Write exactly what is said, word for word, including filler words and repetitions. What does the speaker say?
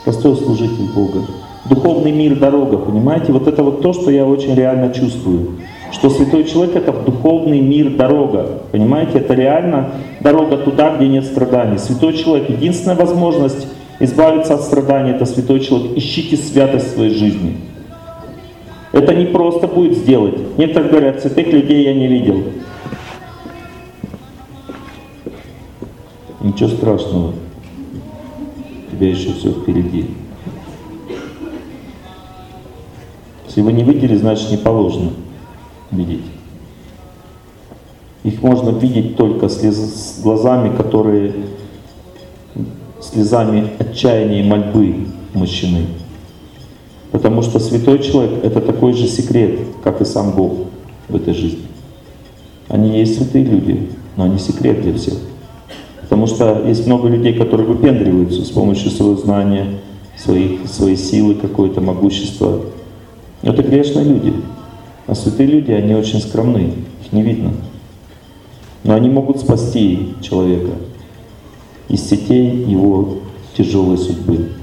Простой служитель Бога. Духовный мир — дорога, понимаете? Вот это вот то, что я очень реально чувствую. Что святой человек — это в духовный мир дорога. Понимаете? Это реально дорога туда, где нет страданий. Святой человек — единственная возможность избавиться от страданий — это святой человек. Ищите святость в своей жизни. Это не просто будет сделать. Некоторые говорят, святых людей я не видел. Ничего страшного. У тебя еще все впереди. Если вы не видели, значит не положено видеть. Их можно видеть только с глазами, которые слезами отчаяния и мольбы мощены. Потому что святой человек — это такой же секрет, как и сам Бог в этой жизни. Они есть святые люди, но они секрет для всех. Потому что есть много людей, которые выпендриваются с помощью своего знания, своих, своей силы, какое-то могущества. Это грешные люди. А святые люди, они очень скромны, их не видно. Но они могут спасти человека из сетей его тяжелой судьбы.